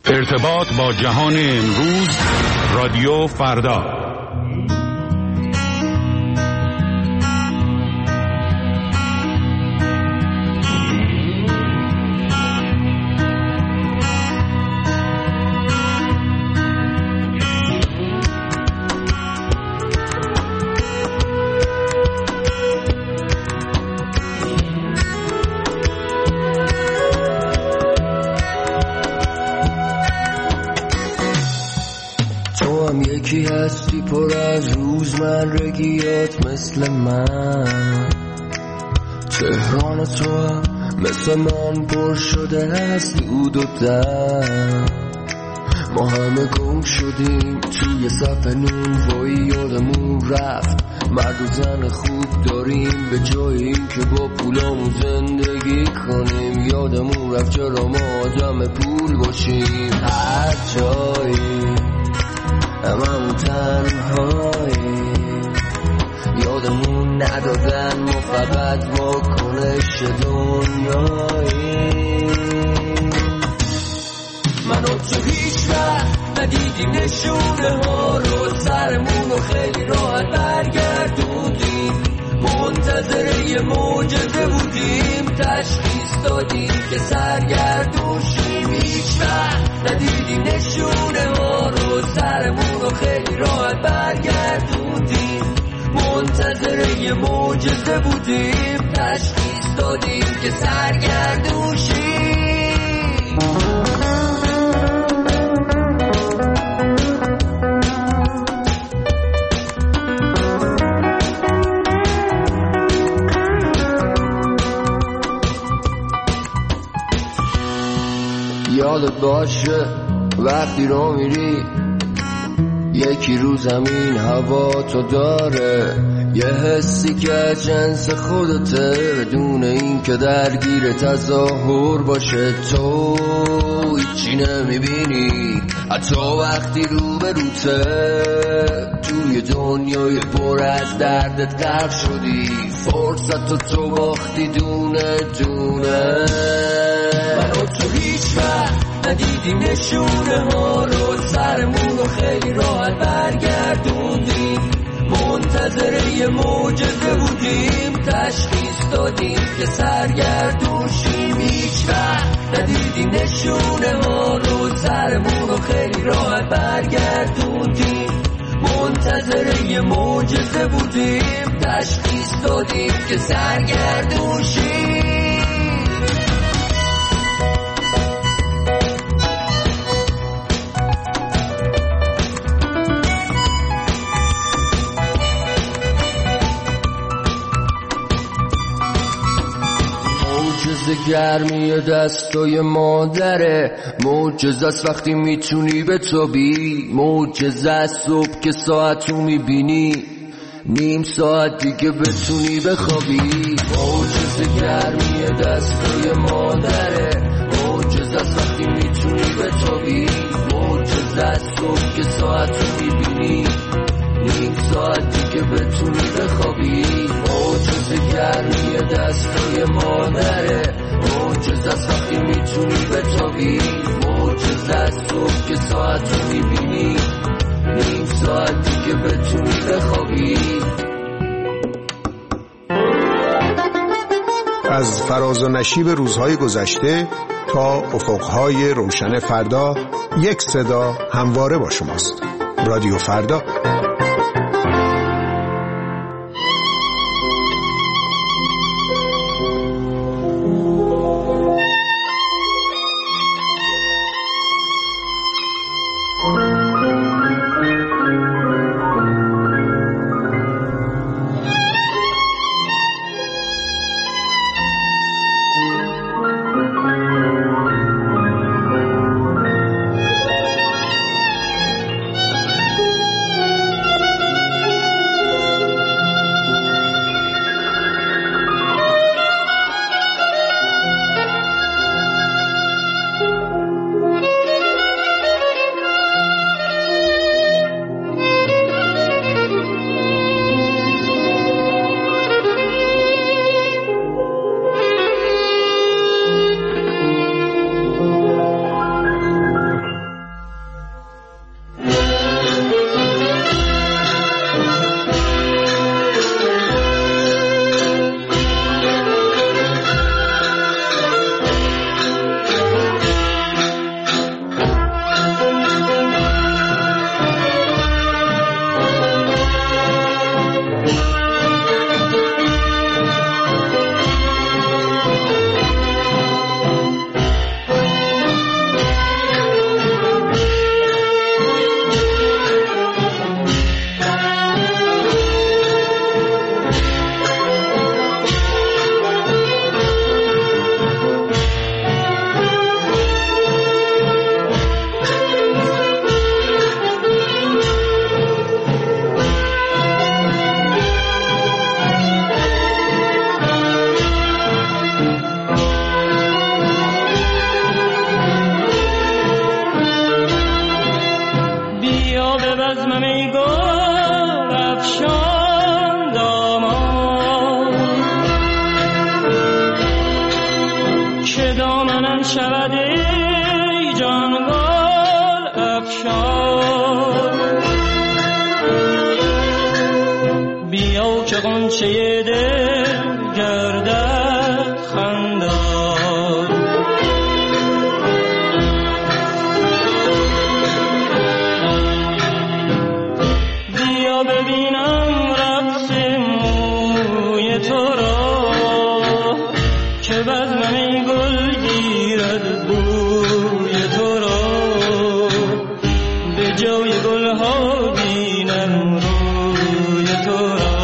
ارتباط با جهان امروز، رادیو فردا. یکی هستی پر از روزمرگیات مثل من، تهران تو هم مثل من پر شده از دود و دم. ما همه گم شدیم توی صف نون، وای یادمون رفت مرد و زن خوب داریم به جای این که با پولامون زندگی کنیم. یادمون رفت چرا ما آدم پول باشیم، هر جایی هممون تنهایی. یادمون ندادن ما فقط واکنش دنیایی. من و تو هیچ وقت ندیدیم نشونه ها رو، سرمون رو خیلی راحت برگردوندیم. منتظر یه معجزه بودیم، تشخیص دادیم که سرگردوشیم. هیچ وقت ندیدیم نشونه ها رو، سرمون رو خیلی راحت برگردوندیم. منتظر یه معجزه بودیم، تشخیص دادیم که سرگردوشیم. یادت باشه وقتی رو میری یکی رو زمین هوا تو داره، یه حسی که از جنس خودته بدون این که درگیر تظاهر باشه. تو هیچی نمیبینی حتی وقتی رو به روته، توی دنیای پر از دردت غرق شدی، فرصت تو باختی دونه دونه. من و تو هیچ وقت ندیدیم نشونه ها رو، سرمون رو خیلی راحت برگردوندیم. منتظر یه معجزه بودیم، تشخیص دادیم که سرگردوشیم. هیچ وقت ندیدیم نشونه ها رو، سرمون رو خیلی راحت برگردوندیم. منتظر یه معجزه بودیم، تشخیص دادیم که سرگردوشیم. گرمی دستای مادره، معجزه است وقتی میتونی بتابی. معجزه است صبح که ساعتو میبینی، نیم ساعت دیگه بتونی بخوابی. معجزه گرمی دستای مادره، معجزه است وقتی میتونی بتابی. معجزه است صبح که ساعتو میبینی، نیم ساعت دیگه بتونی بخوابی. معجزه گرمی دستای مادره، معجزه است وقتی میتونی بتابی. معجزه است صبح که ساعتو میبینی، نیم ساعت دیگه بتونی بخوابی. از فراز و نشیب روزهای گذشته تا افقهای روشن فردا، یک صدا همواره با شماست. رادیو فردا. غنچه دل گردد خندان. بیا ببینم رقص موی تو را که بزمم گل گیرد بوی تو را. به جای گلها بینم روی تو را.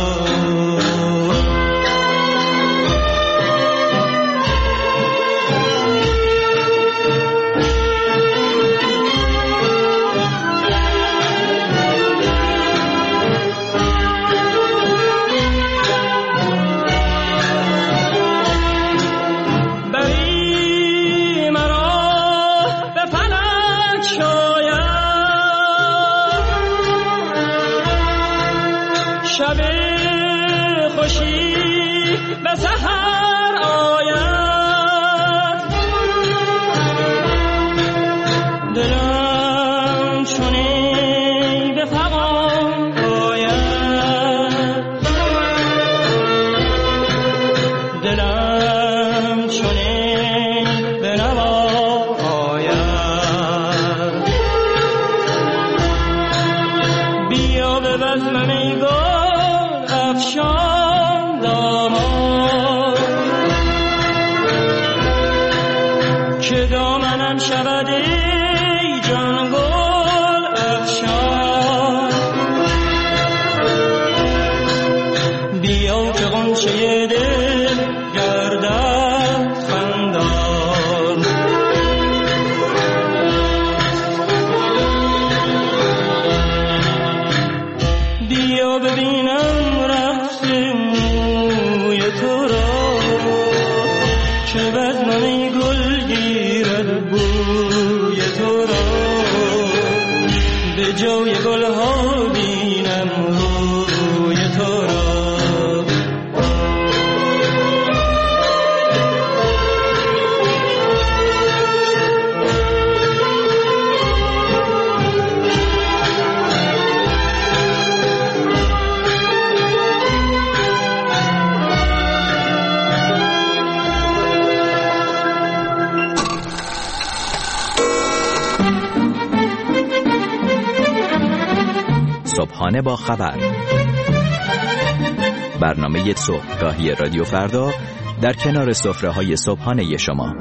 صبحانه با خبر، برنامه صبحگاهی رادیو فردا در کنار سفره‌های صبحانه شما.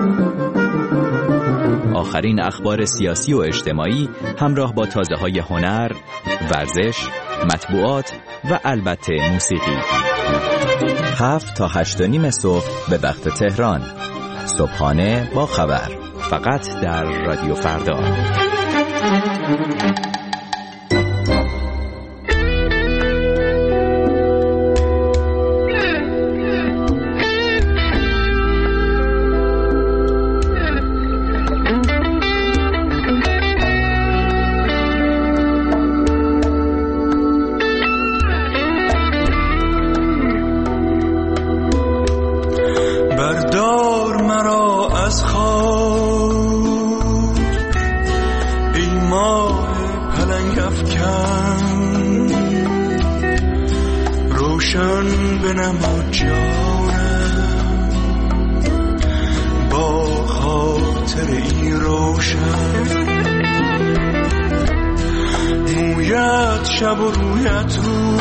آخرین اخبار سیاسی و اجتماعی همراه با تازه‌های هنر، ورزش، مطبوعات و البته موسیقی. 7 تا 8:30 صبح به وقت تهران. صبحانه با خبر، فقط در رادیو فردا. شب و رویت رو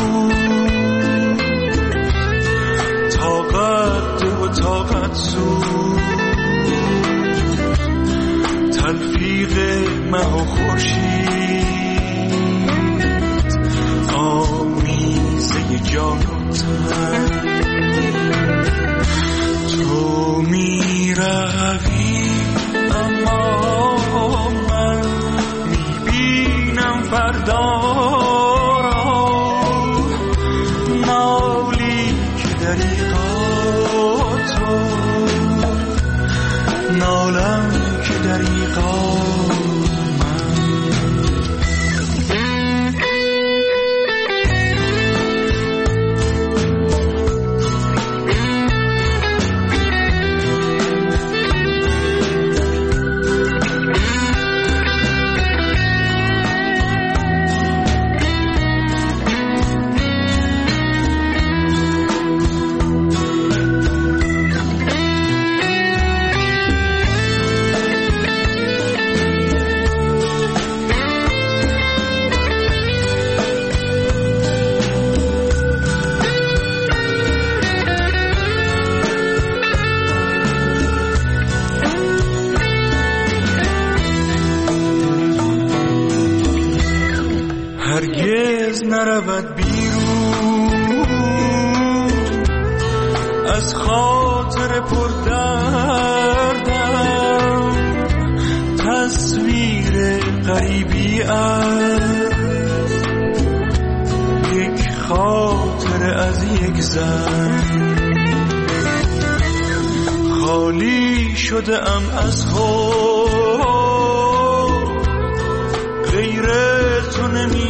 طاقت و طاقت زود تلفیق مه و خورشید آمیزه جان و تن تو می روی اما من می بینم فردا نرود بیرون از خاطر پردردم، تصویر غریبی از یک خاطر از یک زن. خالی شده ام از خود، غیر تو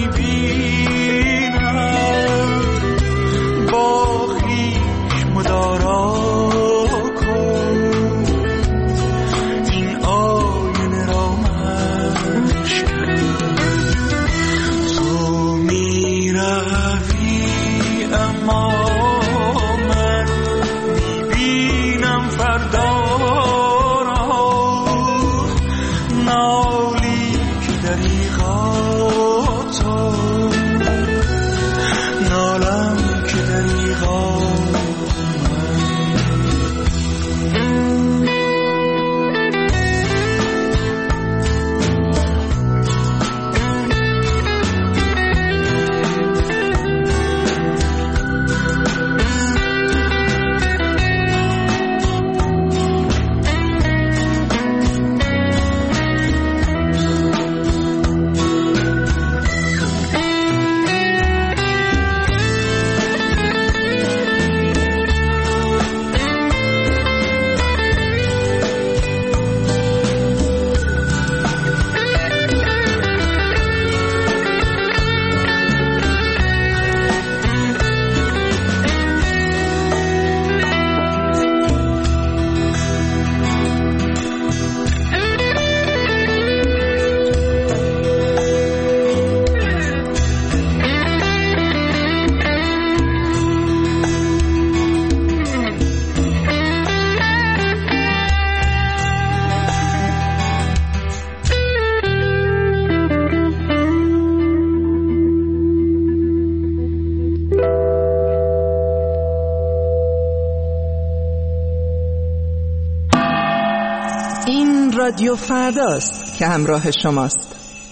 نمیبینم، با خویش مدارا کن، این آینه را مشکن. تو میروی اما من میبینم فردا را، نالی که دریغا تو، نالم که دریغا رادیو فرداست که همراه شماست.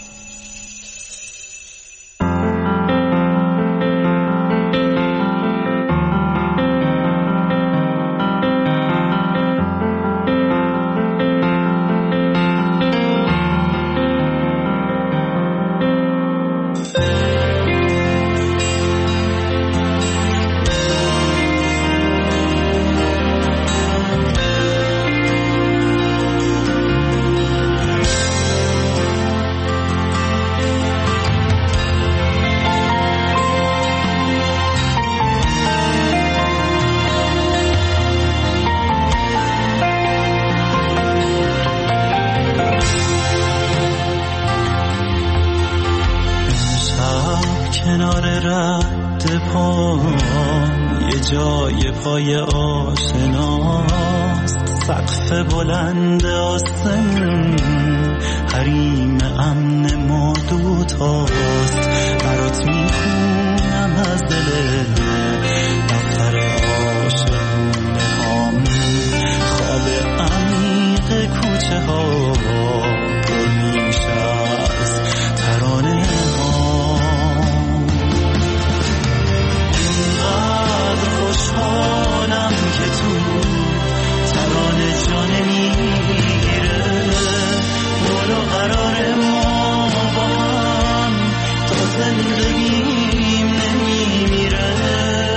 جای پای آشناست، سقف بلند آسمون حریم امن ما دوتاست. برات میخونم از دل دفتر عاشقونه هام، خواب عمیق کوچه ها پر میشه از ترانه ها. خوشحالم که تو ترانه جان میگیره، برو قرار ما با هم تا زندگیم نمیمیره.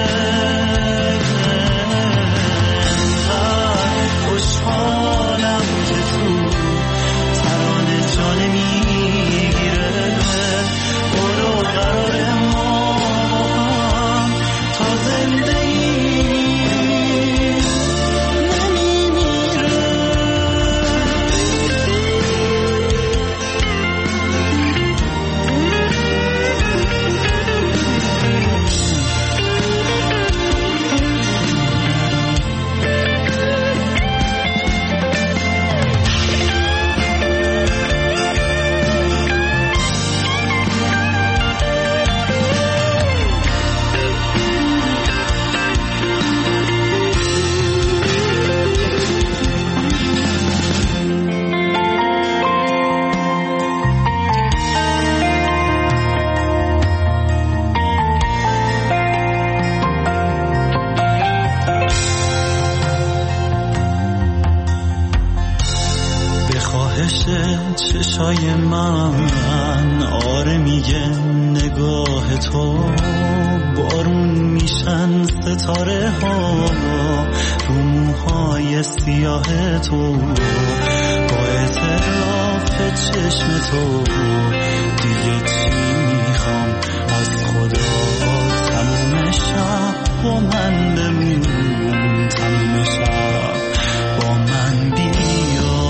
چشای من آره میگه نگاه تو، بارون میشن ستاره ها رو موهای سیاه تو، با اعتراف چشم تو دیگه چی میخوام از خدا؟ تموم شب با من بمون، تموم شب با من بیا.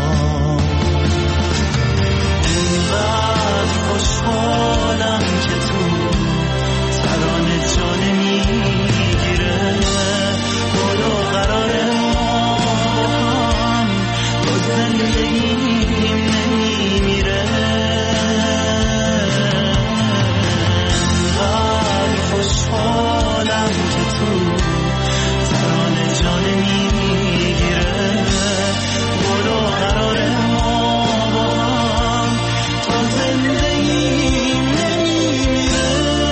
اینقدر خوشحالم که تو ترانه جان میگیره، بالا قرار ما هم با زندگیم نمیمیره. اینقدر خوشحالم که تو ترانه جان میگیره، بالا قرار ما با هم تا زندگیم نمیمیره.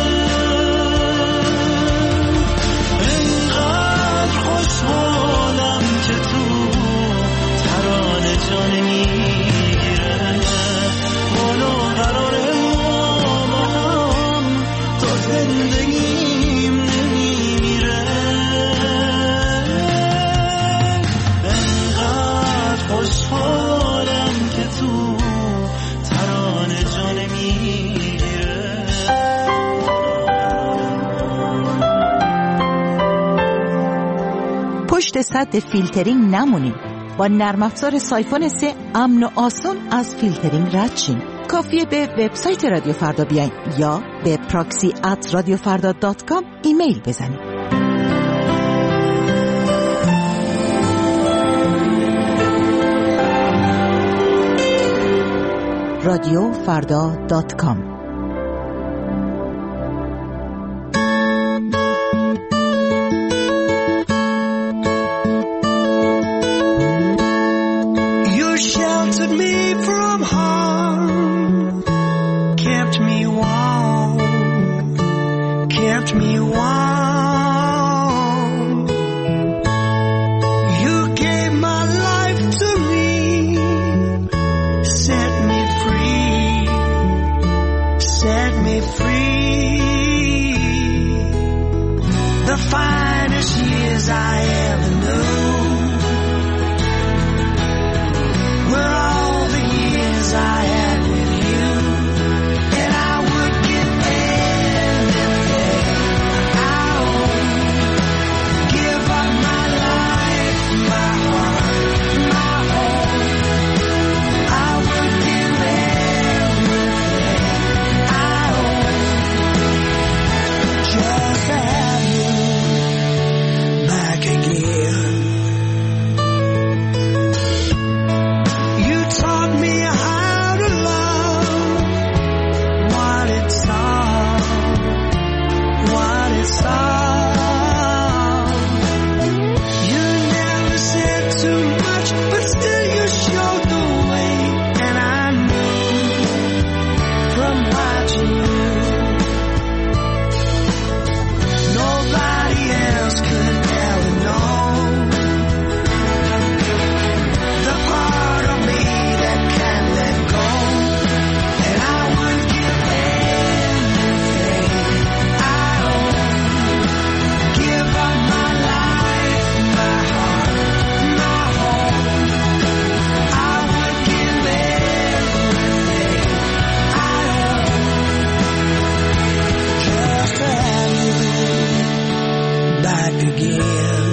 اینقدر خوشحالم که تو ترانه جان میگیره، بالا قرار ما با هم تا زندگیم نمیمیره. اینقدر خوشحالم که تو ترانه جان میگیره. پشت سد فیلترینگ نمونین. با نرم افزار سایفون 3 امن و آسان از فیلترینگ رد شین. کافیه به وبسایت رادیو فردا بیاین یا به proxy@radiofarda.com ایمیل بزنید. radiofarda.com You sheltered me from harm, kept me warm, kept me warm. You gave my life to me, set me free, set me free. The finest years I ever knew were all the years I had with you, and I would give everything I own, give up my life, my heart, my home. I would give everything I own just to have you back again. You taught me how to love, what it's all, what it's all. You never said too much, but still you showed the way, and I knew from watching you, nobody else could ever know the part of me that can't let go. And I would give everything I own, give up my life, my heart, my home. I would give everything I own just to have you back again.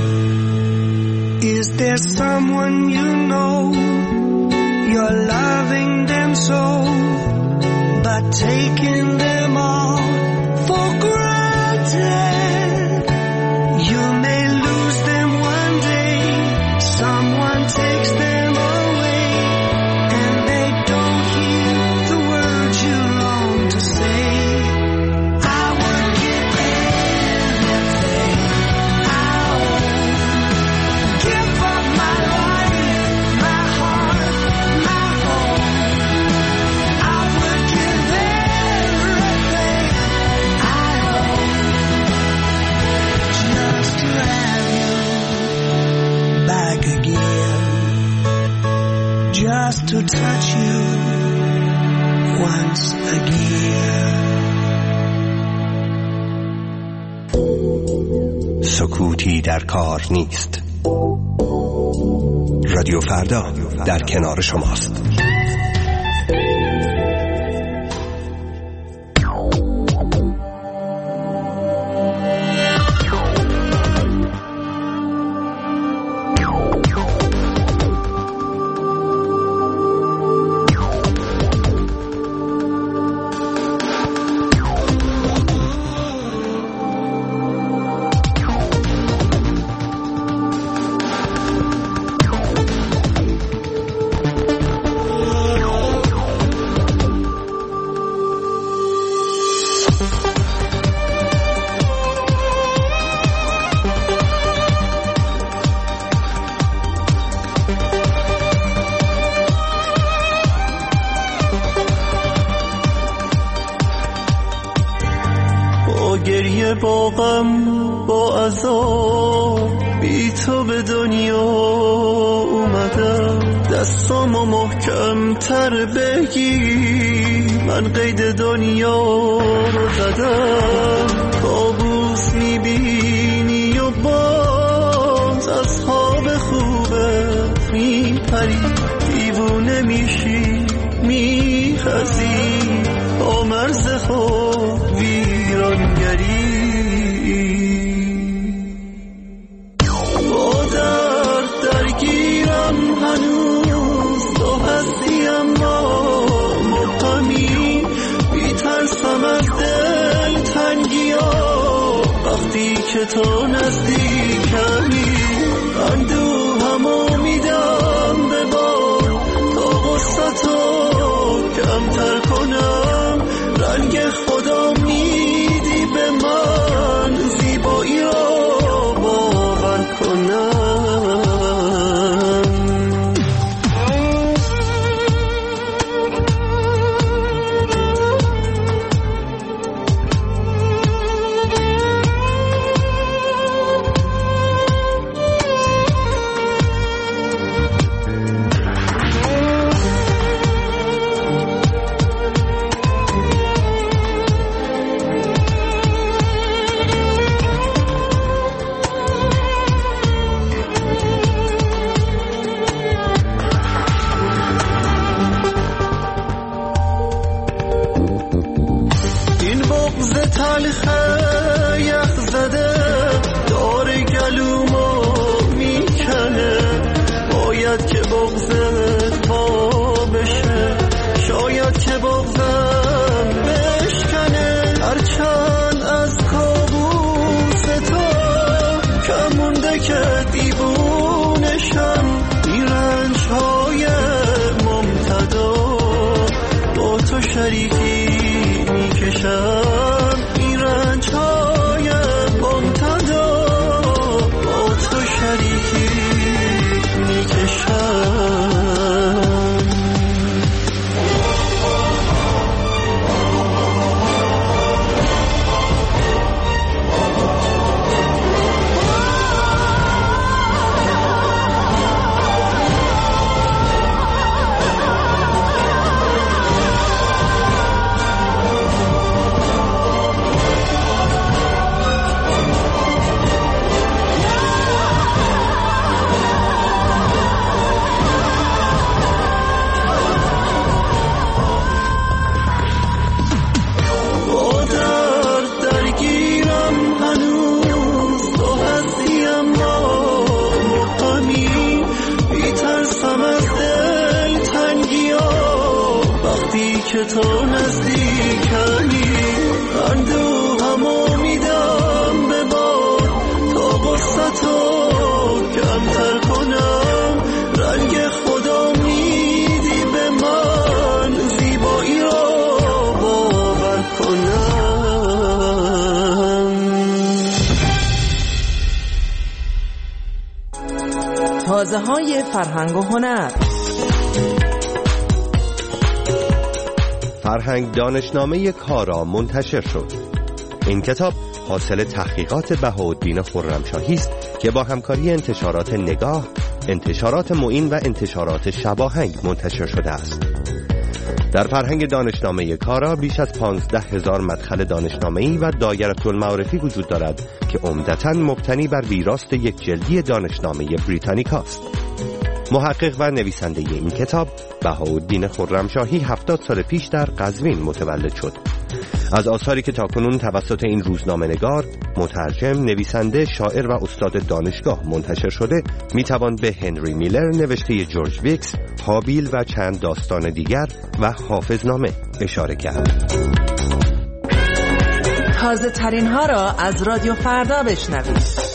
Is there someone you know, you're loving them so, but taking them all for granted? You may lose them one day, someone takes them away, and they don't hear the words you long to say. I would give everything I own, give up my life, my heart, my home. I would give everything you once again. سکوتی در کار نیست. رادیو فردا در کنار شماست. گریه با غم با عذاب بی تو به دنیا اومدم، دستامو محکم تر بگیر، من قید دنیا رو زدم. کابوس میبینی و باز از خواب خوبه میپری، دیوونه میشی میخزی با مرز خواب ویرانگری. با درد درگیرم هنوز تو هستی اما مقامی، بیترسم از دل تنگیا وقتی که تو نزدیکمی. اندوهمو میدم به بار تا غصتو کمتر کنم، رنگ خدا میدی به من زیبایی را باور کنم. تلخه یخ زده داره گلومو میکنه، باید که بغضت وا بشه، شاید که بغضم بشکنه. هرچند از کابوس تو کم مونده که دیوونشم، این رنج‌های ممتدا با تو شریکی میکشم. که تو نزدیکنی، اندوهمو میدم به بار تا غصتو کمتر کنم، رنگ خدا میدی به من زیبایی را باور کنم. تازه های فرهنگ و هنر. فرهنگ دانشنامه کارا منتشر شد. این کتاب حاصل تحقیقات بهاءالدین خرمشاهی است که با همکاری انتشارات نگاه، انتشارات معین و انتشارات شباهنگ منتشر شده است. در فرهنگ دانشنامه کارا بیش از 15,000 مدخل دانشنامه‌ای و دایرةالمعارفی وجود دارد که عمدتاً مبتنی بر ویراست یک جلدی دانشنامه بریتانیکاست. محقق و نویسنده این کتاب بهاءالدین خرمشاهی 70 سال پیش در قزوین متولد شد. از آثاری که تاکنون توسط این روزنامه‌نگار، مترجم، نویسنده، شاعر و استاد دانشگاه منتشر شده میتوان به هنری میلر نوشته جورج ویکس، هابیل و چند داستان دیگر و حافظنامه اشاره کرد. تازه ترین ها را از رادیو فردا بشنوید.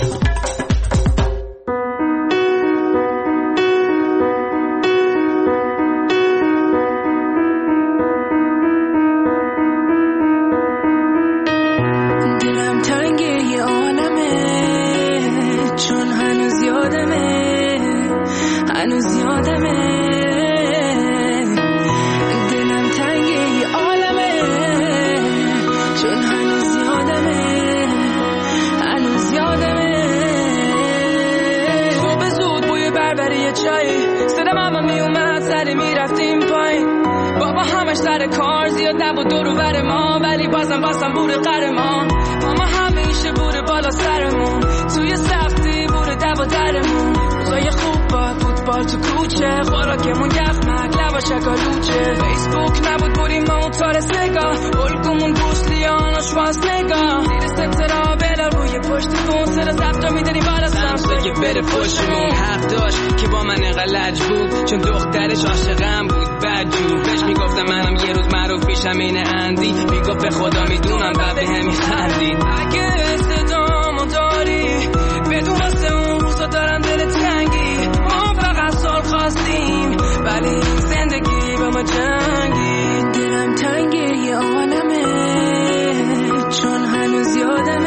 سر کار زیاد نبود دور و بر ما، ولی بازم بوده قهرمان. ماما همیشه بوده بالا سرمون، توی سختی بوده دو درمون. روزای خوب با فوتبال تو کوچه، خوراکمون یخمک لبا شکالوچه. فیسبوک نبود بودیم موتور سگاه، الگومون بوسلیان و شواز نگاه. زیر سترا بلا روی پشت کن، سر زفتا میدنی بالا سمسه بره پشتمون. حق داشت که با من غلج بود، چون دخترش عاشقم بود بدجور. بهش میگفتم منم یه روز معروف میشم این اندی، میگفت به خدا میدونم بعد به همی خندید. اگه استدامو داری بدون واسه اون روزا دارم دل تنگی. ما فقط سال خواستیم ولی این زندگی با ما جنگی. دلم تنگه یه عالمه، چون هنوز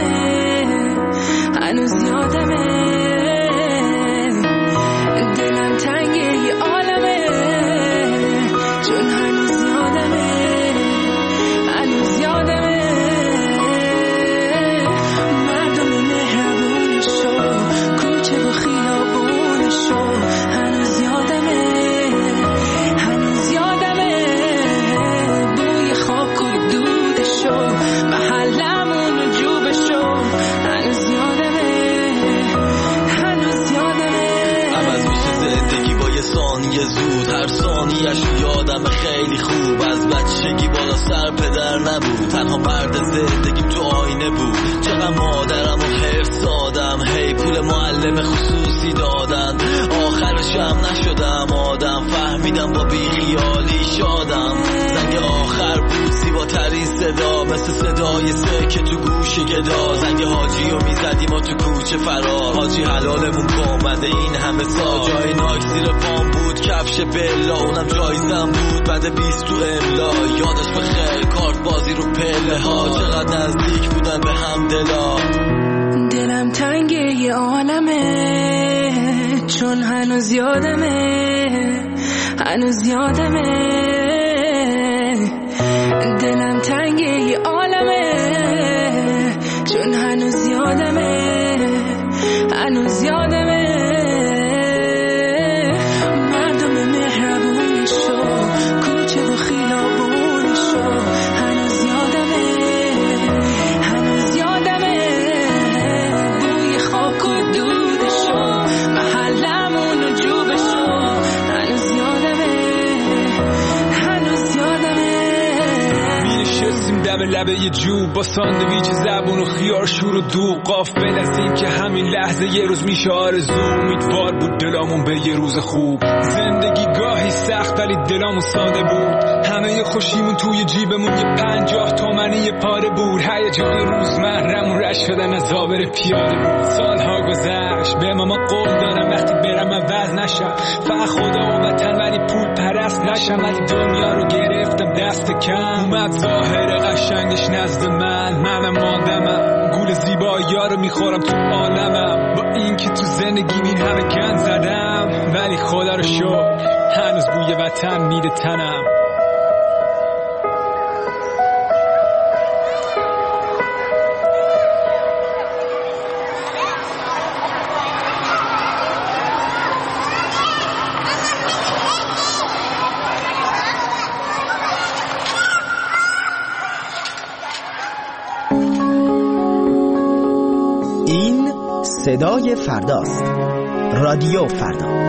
یادمه دلم تنگه یه عالمه، چون هنوز یادمه مردم مهربونشو، کوچه و خیابونشو. هنوز یادمه بوی خاک و دودشو، محلمون و جوبشو. هنوز یادمه عوض میشه زندگی با یه ثانیه زود، هر ثانیه‌اش یادم خیلی خوب. از بچگی بالا سر پدر نبود، تنها مرد زندگیم تو آینه بود. چقدر مادرم و حفظ دادم، هی پول معلم خصوصی دادن. آخرشم نشدم آدم، فهمیدم با بیخیالی شادم. زنگ آخر بود زیباترین صدا، مثل صدای سکه تو گوش گدا. زنگ حاجی رو میزدیم و تو کوچه فرار، حاجی حلالمون کن بنده این همه سال. جای ناک زیر پام بود، کفش بلا اونم جایزم بود. بنده 20 تو املا، یادش بخیر کارت بازی رو پله ها. چقدر نزدیک بودن به هم دلا. دلم تنگه یه عالمه، چون هنوز یادمه دلم تنگه یه عالمه، چون هنوز یادمه مردم مهربونشو، کوچه و خیابونشو. هنوز یادمه بوی خاک و دودشو، محلمون و جوبشو. هنوز یادمه میشستیم دم لبه یه جوب با ساندویچ زبون و خیار شور و دوغ. غافل از این که همین لحظه یه روز میشه آرزو. امیدوار بود دلامون به یه روز خوب. زندگی گاهی سخت ولی دلامون ساده بود. همه خوشیمون توی جیبمون یه 50 تومنی یه پاره بود. هیجان روزمره‌مون رشت شدن از آبر پیاده بود. سالها گذشت به ماما قول دادم وقتی برم عوض نشم، فقط خدا و وطن ولی پول پرست نشم. ولی دنیا رو گرفتم دست کم، اومد ظاهر قشنگش نزد منم آدمم. گول زیبایی‌ها رو میخورم تو عالمم، با این که تو زندگی این همه گند زدم ولی خدا رو شکر هنوز بوی وطن میده تنم. صدای فرداست. رادیو فردا.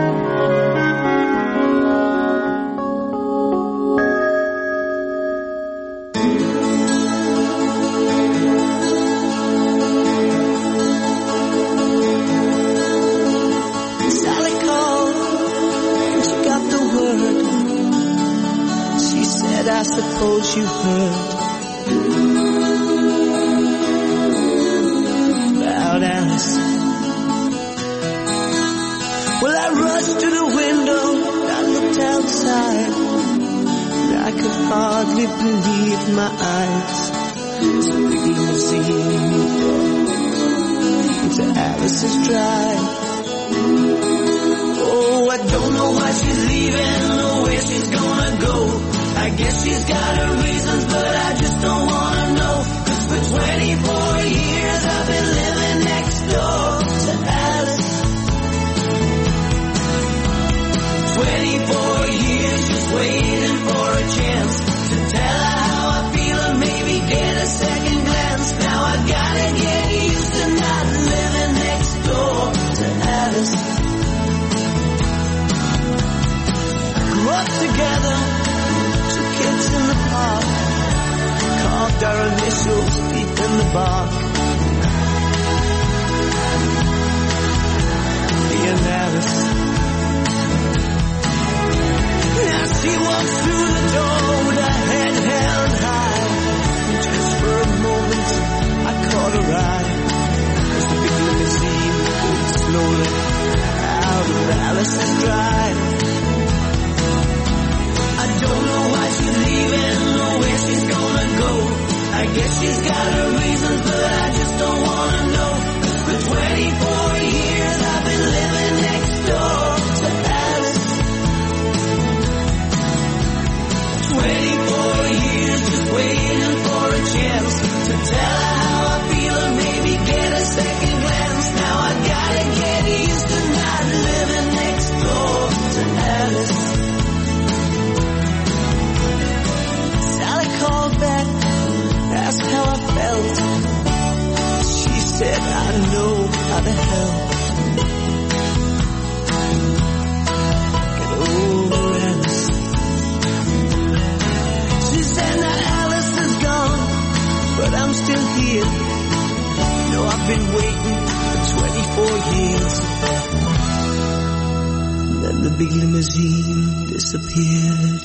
I suppose you heard about Alice. Well, I rushed to the window, I looked outside, and I could hardly believe my eyes. It's a big limousine into Alice's drive. Oh, I don't know why she's leaving or where she's gonna go. I guess she's got her reasons, but I just don't wanna know. 'Cause for 24 years I've been living next door to Alice. 24 years just waiting for a chance to tell her how I feel and maybe get a second glance. Now I gotta get used to not living next door to Alice. Grew up together, kids in the park, carved our initials deep in the bark. Me and Alice. Now she walks through the door with her head held high, and just for a moment I caught her eye as the big limousine moved slowly out of Alice's drive. I don't know why she's leaving or where she's gonna go. I guess she's got her reasons, but I just don't wanna know. 'Cause for 24 years I've been living next door to Alice. 24 years just waiting for a chance to tell her how I feel and maybe get a second glance. Now I gotta get used to not living next door to Alice. Called back, asked how I felt. She said, I know how to help. Get over Alice. She said, now Alice is gone, but I'm still here. You know, I've been waiting for 24 years. And then the big limousine disappeared.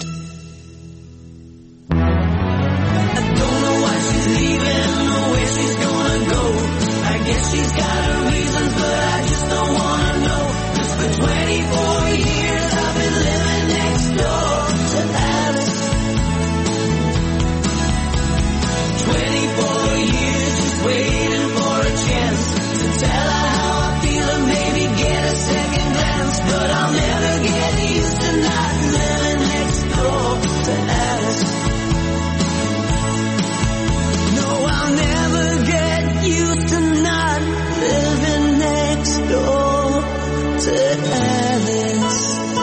She's got her reasons, but I just don't wanna know. 'Cause for 24 years I've been living next door to Alice. 24 years just waiting for a chance to tell her how I feel and maybe get a second glance. But I'll never get used to not living next door to Alice. No, I'll never get used to not living next door to Alice.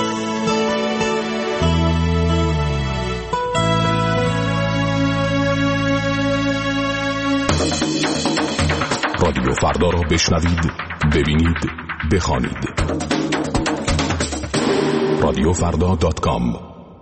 رادیو فردا را بشنوید، ببینید، بخوانید. radiofrda.com.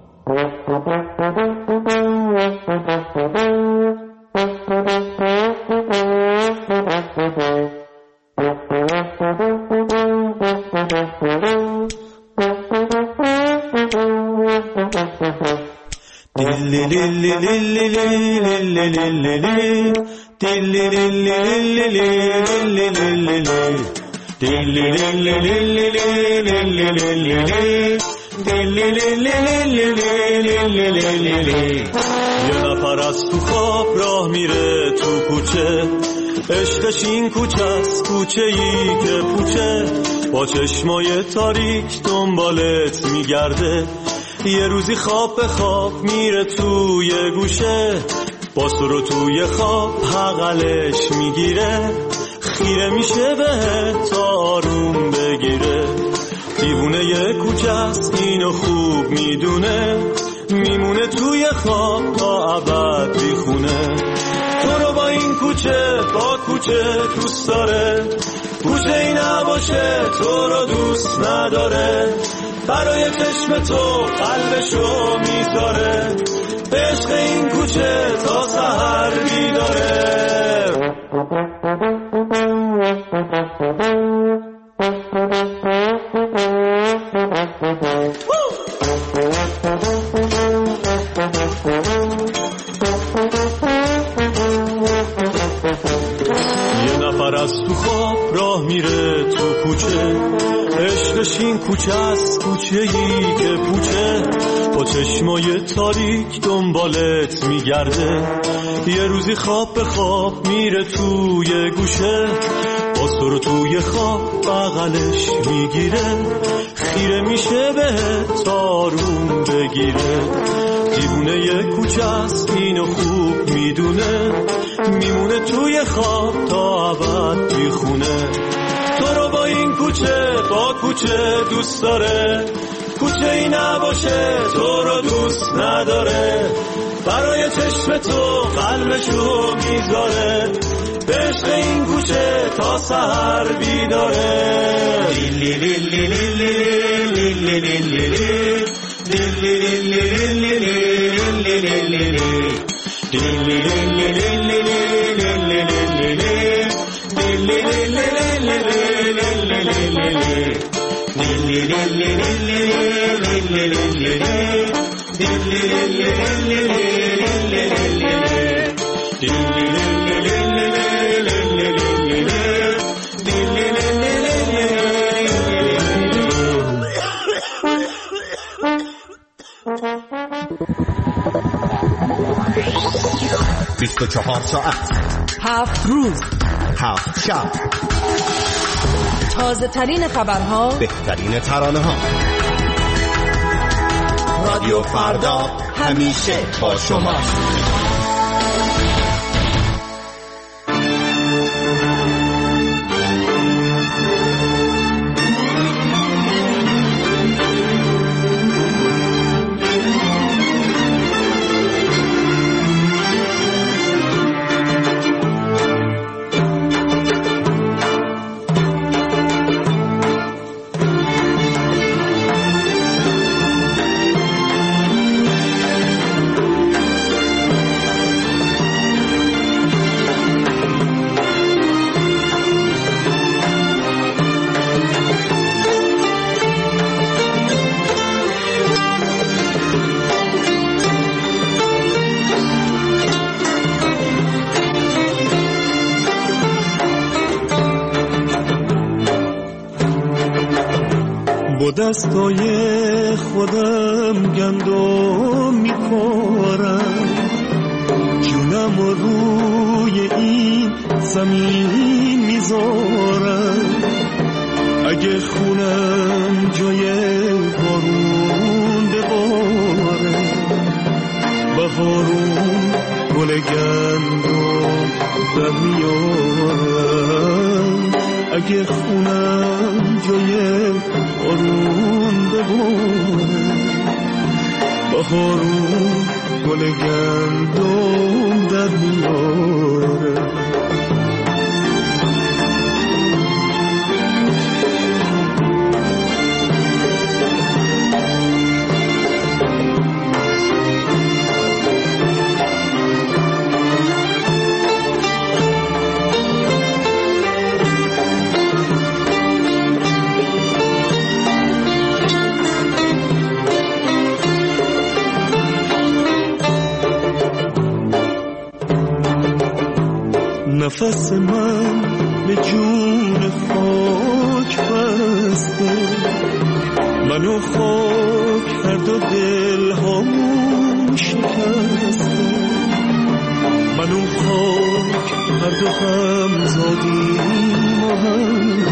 یه نفر از تو خواب راه میره تو کوچه، عشقش این کوچه است، کوچه ای که پوچه، با چشمای تاریک دنبالت میگرده. یه روزی خواب به خواب میره توی گوشه، با سرو توی خواب حقلش میگیره، خیره میشه بهت تا آروم بگیره. دیوونه یه کوچه است اینو خوب میدونه، میمونه توی خواب تا ابد بیخونه. تو رو با این کوچه با کوچه دوست داره، کوچه ای نباشه تو رو دوست نداره، برای چشم تو قلبشو میذاره، به عشق این کوچه تا سحر بیداره. یه نفر از تو خواب راه میره تو کوچه، عشقش این کوچه است، کوچه ای که پوچه، با چشمای تاریک دنبالت میگرده. یه روزی خواب به خواب میره توی گوشه، با سر توی خواب بغلش میگیره، خیره میشه بهت تارون بگیره. دیوونه یه کوچه است اینو خوب میدونه، میمونه توی خواب تا ابد میخونه. تو رو با این کوچه با کوچه دوست داره، کوچه ای نباشه تو رو دوست نداره، برای چشم تو قلبشو میذاره، به عشق این کوچه تا سحر بیداره. لیلی لیلی لیلی لیلی لیلی ساعت 7 روز 7 شب، تازه ترین خبرها، بهترین ترانه ها. رادیو فردا همیشه با شماست. دستای خودم گندم میخورم، جونم روی این زمین میذارم. اگه خونم جای بارون بباره، بهارون گل گندم در میارم. اگه خونم جای بارون بباره، بهارون گل گندم در میاره. نفس من به جون خاک بسته، منو خاک هر دو دل هامون شکسته. منو خاک هر دو هم زادیم و هم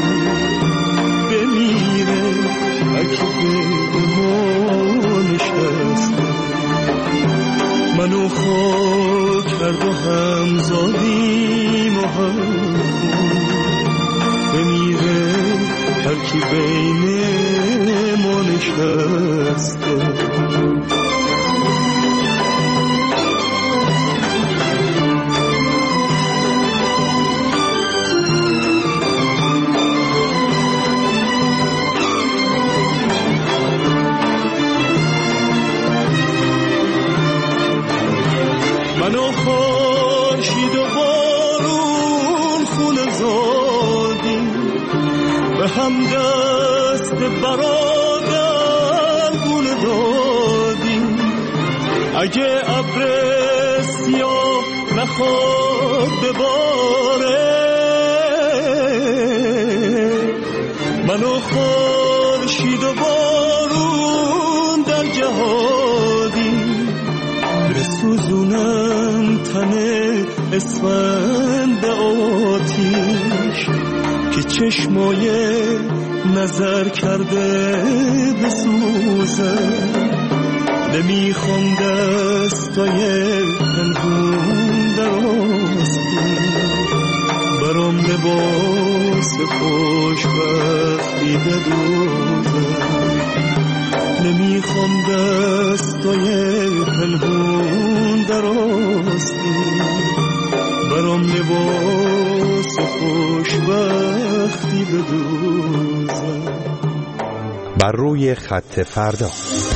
بمیره اگه به ما نشسته. منو خاک هر دو هم زادیم و هم بمیره هر کی بین ما نشسته. هم دست برادر گونه دادیم. اگه ابر سیاه نخواد بباره منو خورشید و بارون در جهادیم. بسوزونم تن اسفند آتیش که چشمای نظر کرده بسوزه. نمیخوام دستای پنهون دراز برام لباس خوشبختی بدوزه. نمیخوام دستای پنهون دراز برام لباس خوشبختی بدوزه. بر روی خط فردا.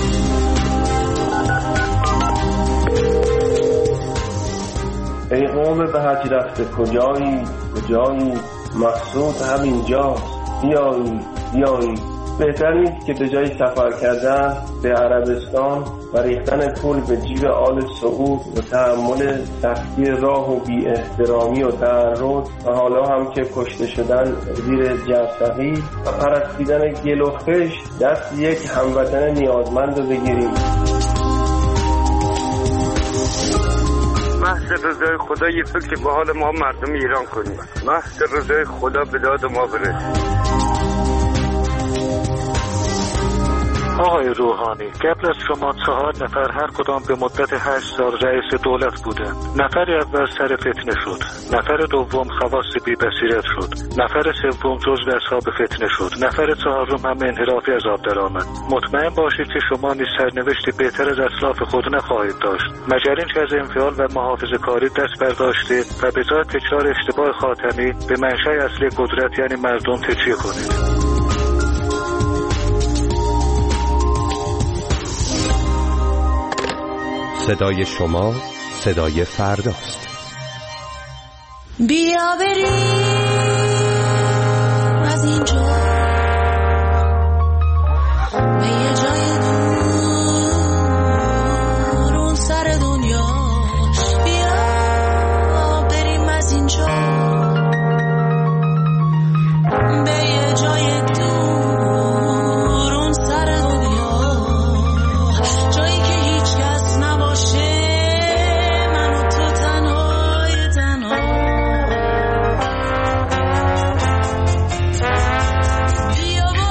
ای قوم به حج رفته کجایی کجایی، مقصود همینجاست بیایی. بهتر نیست که به جای سفر کردن به عربستان و ریختن پول به جیب آل سعود و تحمل سختی راه و بی احترامی و تعرض و حالا هم که کشته شدن زیر جرثقیل و پرستیدن گل و خشت دست یک هموطن نیازمند رو بگیریم. محض رضای خدا یه فکر به حال ما مردم ایران کنیم. محض رضای خدا به داد ما برسید. آقای روحانی، قبل از شما 4 نفر هر کدام به مدت 8 سال رئیس دولت بودند. نفر اول سر فتنه شد، نفر دوم خواص بی بصیرت شد، نفر سوم جزو اصحاب فتنه شد، نفر چهارم هم انحرافی از آب درآمد. مطمئن باشید که شما نیز سرنوشتی بهتر از اسلاف خود نخواهید داشت، مگر اینکه از انفعال و محافظه‌کاری دست برداشتید و به جای تکرار اشتباه خاتمی به منشأ اصلی قدرت یعنی مردم تکیه کنید. صدای شما صدای فرداست. بیا بریم از اینجا به یه جای دور اون سر دنیا. بیا بریم از اینجا به یه جای دور اون سر دنیا، جایی که هیچ کس نباشه، من و تو تنهای تنها. بیا با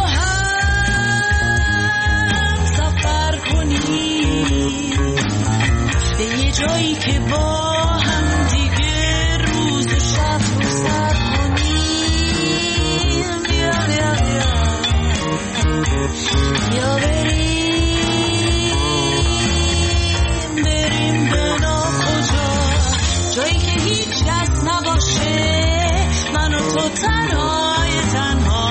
هم سفر کنیم به یه جایی که با هم دیگه روز و شب رو سر کنیم. بیا بیا بیا بیا بریم به ناکجا، جایی که هیچ کس نباشه، من و تو تنهای تنها.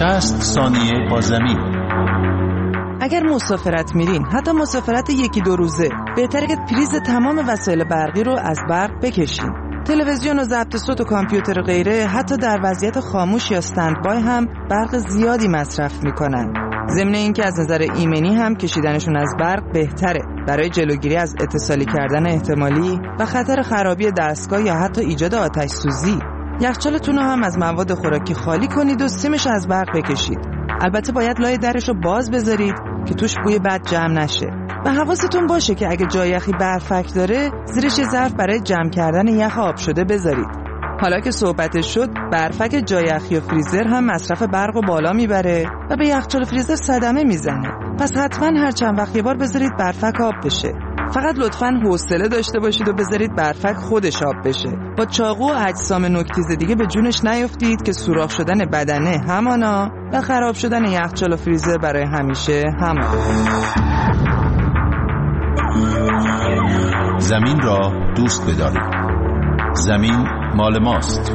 60 ثانیه با زمین. اگر مسافرت میرین، حتی مسافرت 1-2 روزه، بهتره که پریز تمام وسایل برقی رو از برق بکشین. تلویزیون و ضبط صوت و کامپیوتر و غیره حتی در وضعیت خاموش یا استندبای هم برق زیادی مصرف میکنن. ضمن اینکه از نظر ایمنی هم کشیدنشون از برق بهتره برای جلوگیری از اتصالی کردن احتمالی و خطر خرابی دستگاه یا حتی ایجاد آتش سوزی. یخچالتون رو هم از مواد خوراکی خالی کنید و سیمش از برق بکشید. البته باید لای درش رو باز بذارید که توش بوی بد جمع نشه. و حواستون باشه که اگه جای یخی برفک داره، زیرش یه ظرف برای جمع کردن یخ آب شده بذارید. حالا که صحبتش شد، برفک جای یخی و فریزر هم مصرف برق رو بالا میبره و به یخچال و فریزر صدمه میزنه. پس حتما هر چند وقت یه بار بذارید برفک آب بشه. فقط لطفاً حوصله داشته باشید و بذارید برفک خودش آب بشه. با چاقو و اجسام نوک‌تیز دیگه به جونش نیفتید که سوراخ شدن بدنه همانا و خراب شدن یخچال و فریزر برای همیشه همان. زمین را دوست بدارید. زمین مال ماست.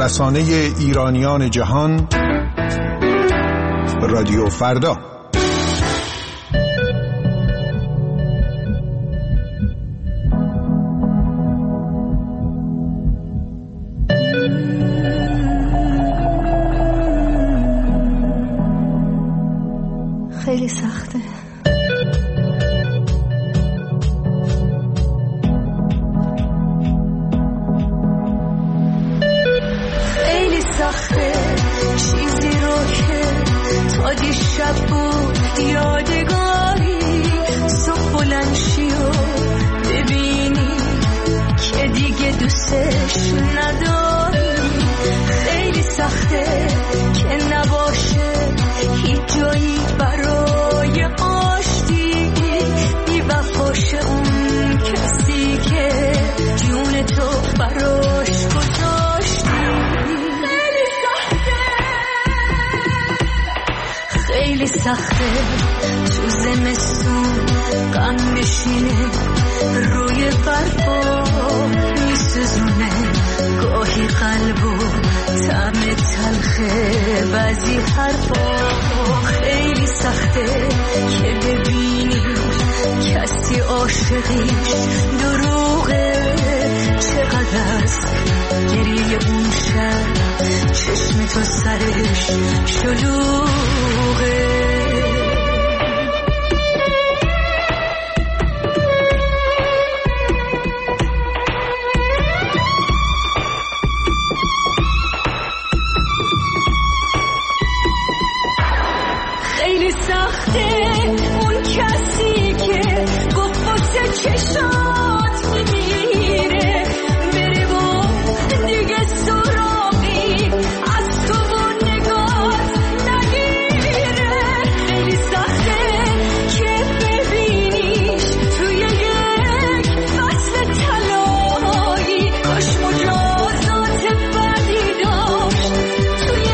رسانه ایرانیان جهان، رادیو فردا. خیلی سخته. خیلی سخته چیزی رو که تا دیشب بود یادگاری، صبح بلند شی و ببینی که دیگه دوستش نداری. خیلی سخته که نباشه هیچ جایی برای آشتی، بی وفاش اون کسی که جون تو براش گذاشتی. خیلی سخته، خیلی سخته تو زمستون غم نشینه روی برفا میسوزونه گاهی قلبو طعم تلخه بعضی حرفا. خیلی سخته که ببینی کسی عاشقیش دروغه، چقدر از گریه اون شب چشم تو سرش شلوغه. خیلی سخته اون کسی که گفت واسه چشات میمیره، بره و دیگه سراغی از تو و نگات نگیره. خیلی سخته که ببینیش توی یک فصل طلایی، کاش مجازات بدی داشت توی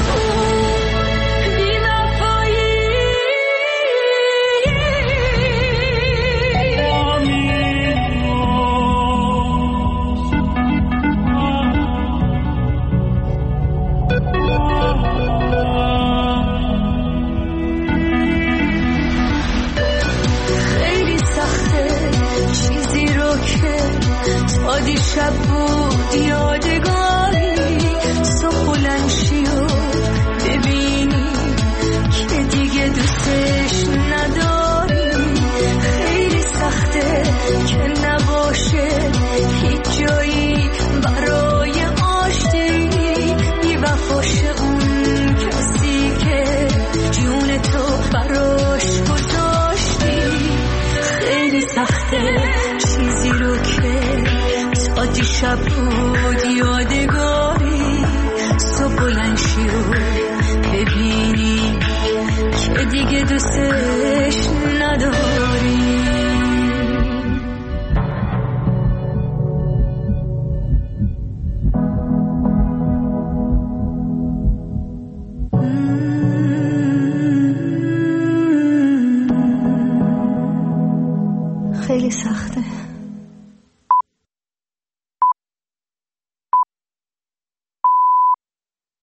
دیشب بود یادگاری، صبح بلند شی و ببینی که دیگه دوستش نداری. خیلی سخته که نباشه هیچ جایی برای آشتی، بی وفاش اون کسی که جون تو براش گذاشتی. خیلی سخته چیزی رو که دیشب بود یادگاری، صبح بلند شی و ببینی که دیگه دوستش